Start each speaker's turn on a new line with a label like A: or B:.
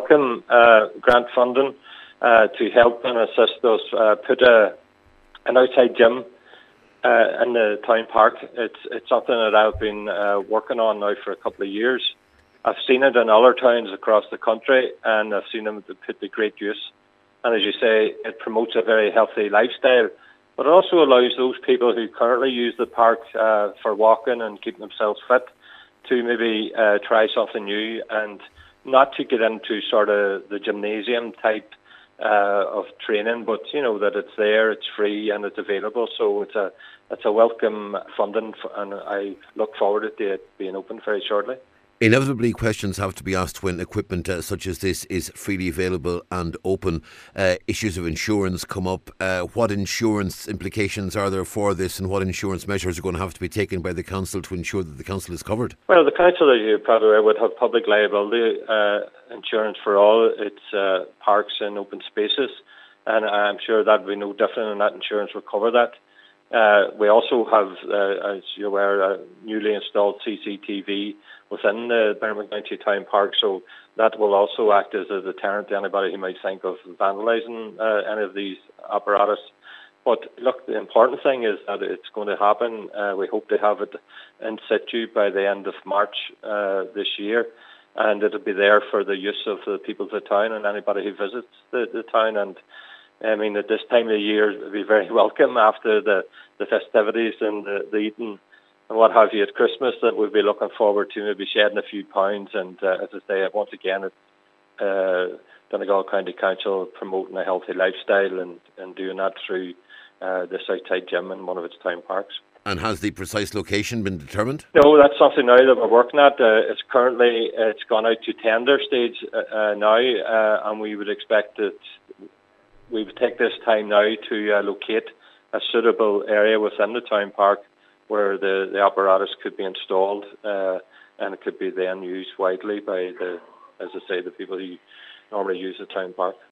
A: welcome grant funding to help and assist us put an outside gym in the town park. It's something that I've been working on now for a couple of years. I've seen it in other towns across the country, and I've seen them put to great use. And as you say, it promotes a very healthy lifestyle, but it also allows those people who currently use the park for walking and keeping themselves fit to maybe try something new, and not to get into sort of the gymnasium type of training, but that it's there, it's free, and it's available. So it's a welcome funding, and I look forward to it being open very shortly.
B: Inevitably, questions have to be asked when equipment such as this is freely available and open. Issues of insurance come up. What insurance implications are there for this, and what insurance measures are going to have to be taken by the council to ensure that the council is covered?
A: Well, the council, as you probably aware, would have public liability insurance for all its parks and open spaces, and I'm sure that would be no different, and that insurance will cover that. We also have, as you're aware, newly installed CCTV within the Berwick Town Park, so that will also act as a deterrent to anybody who might think of vandalising any of these apparatus. But look, the important thing is that it's going to happen. We hope to have it in situ by the end of March this year, and it'll be there for the use of the people of the town and anybody who visits the town. And I mean, at this time of the year, it'll be very welcome after the festivities and the eating and what have you at Christmas, that we'll be looking forward to maybe shedding a few pounds. And as I say, once again, it's Donegal County Council promoting a healthy lifestyle and doing that through this outside gym in one of its town parks.
B: And has the precise location been determined?
A: No, that's something now that we're working at. It's gone out to tender stage now, and we would expect that we would take this time now to locate a suitable area within the town park where the apparatus could be installed, and it could be then used widely by the people who normally use the town park.